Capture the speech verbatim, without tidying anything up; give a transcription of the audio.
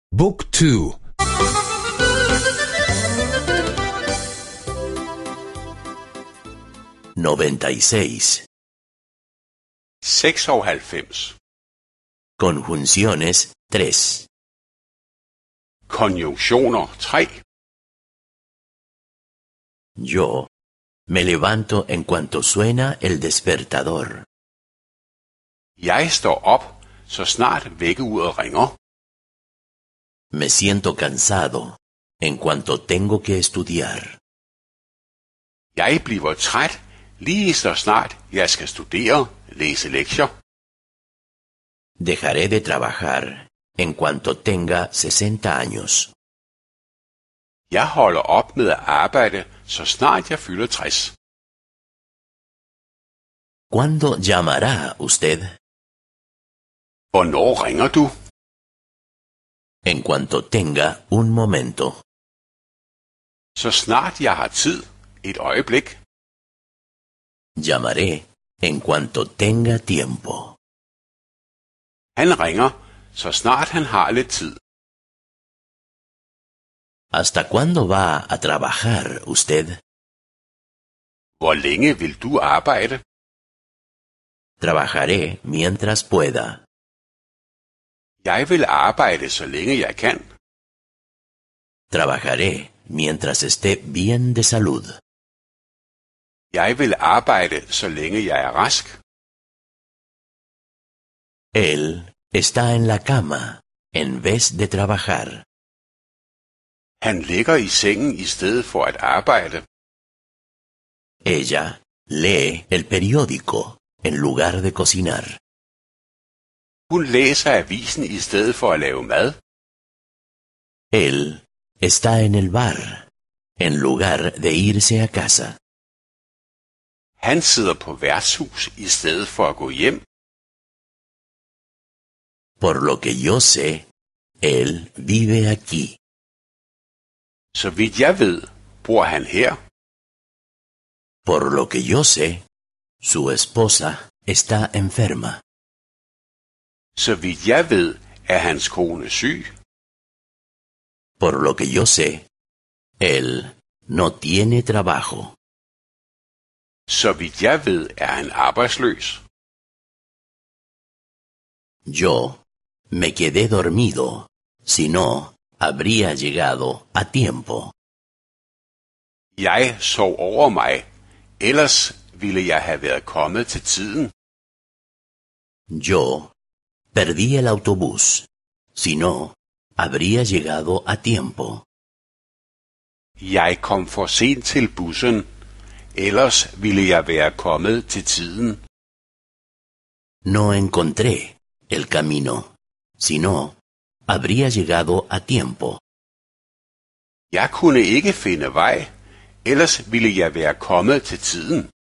Book two. noventa y seis. seksoghalvfems. Conjunciones tres. Konjunktioner tre. Yo me levanto en cuanto suena el despertador. Jeg står op, så snart vækkeuret ringer. Me siento cansado en cuanto tengo que estudiar. Jeg bliver træt, lige så snart jeg skal studere, læse lektier. Dejaré de trabajar en cuanto tenga sesenta años. Jeg holder op med at arbejde, så snart jeg fylder tres. ¿Cuándo llamará usted? Hvornår ringer du? En cuanto tenga un momento. Så snart jeg har tid, et øjeblik. Llamaré en cuanto tenga tiempo. Han ringer, så snart han har lidt tid. ¿Hasta cuándo va a trabajar usted? Hvor længe vil du arbejde? Trabajaré mientras pueda. Jeg vil arbejde, så længe jeg kan. Trabajaré mientras esté bien de salud. Jeg vil arbejde, så længe jeg er rask. Él está en la cama en vez de trabajar. Han ligger i sengen i stedet for at arbejde. Ella lee el periódico en lugar de cocinar. Hun læser avisen i stedet for at lave mad. Él está en el bar en lugar de irse a casa. Han sidder på værtshus i stedet for at gå hjem. Por lo que yo sé, él vive aquí. Så vidt jeg ved, bor han her. Por lo que yo sé, su esposa está enferma. Så vidt jeg ved, er hans kone syg. Por lo que yo sé, él no tiene trabajo. Så vidt jeg ved, er han arbejdsløs. Yo me quedé dormido, si no, habría llegado a tiempo. Jeg sov over mig, ellers ville jeg have været kommet til tiden. Yo perdí el autobús, si no, habría llegado a tiempo. Jeg kom for sent til bussen, ellers ville jeg være kommet til tiden. No encontré el camino, si no, habría llegado a tiempo. Jeg kunne ikke finde vej, ellers ville jeg være kommet til tiden.